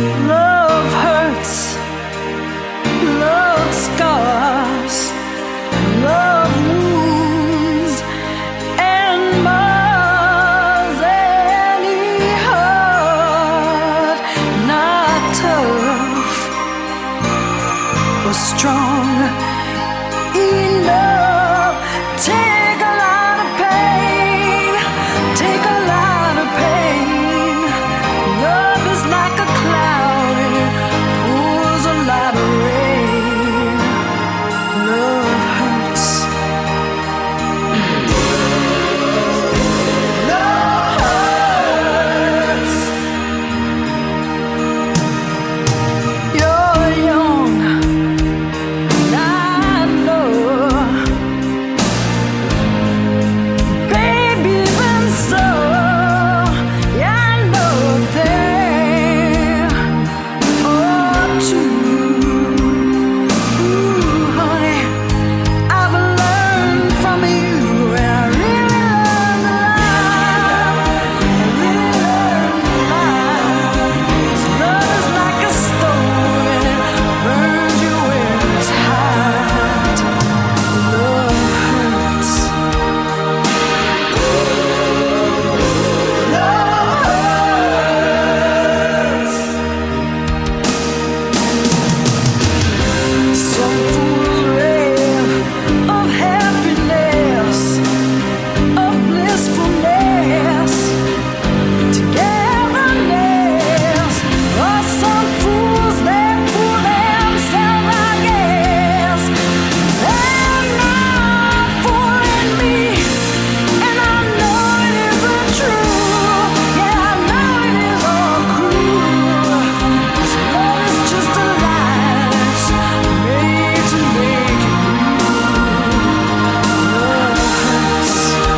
Love hurts, love scars, love wounds and mars any heart not tough or strong enough. Take a lot of pain, take a lot of pain. Love is like a cloud and it pours a lot of rain. Love hurts. Love hurts. You're young, and I know. Baby, even so, yeah, I know a thing or two. Ooh, honey, I've learned from you, and I really learned a lot. I really learned a lot. 'Cause love is like a stove, and it burns you when it's hot. Love hurts. Love hurts. Some fools rave of happiness, of blissfulness, togetherness. Or some fools, they fool themselves, I guess. They're not fooling me, and I know it isn't true. Yeah, I know it is all cruel. 'Cause love is just a lie that's made to make you blue. Love hurts.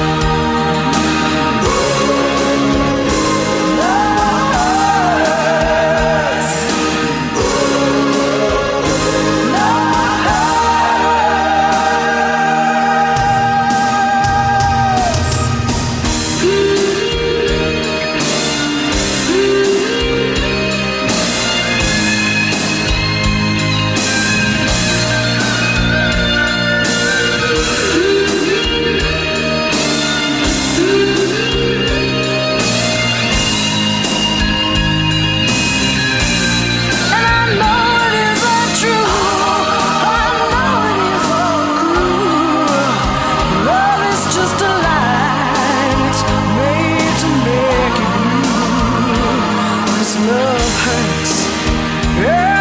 And I know it isn't true. I know it is all cruel. Love is just a lie that's made to make you blue. 'Cause love hurts. Yeah.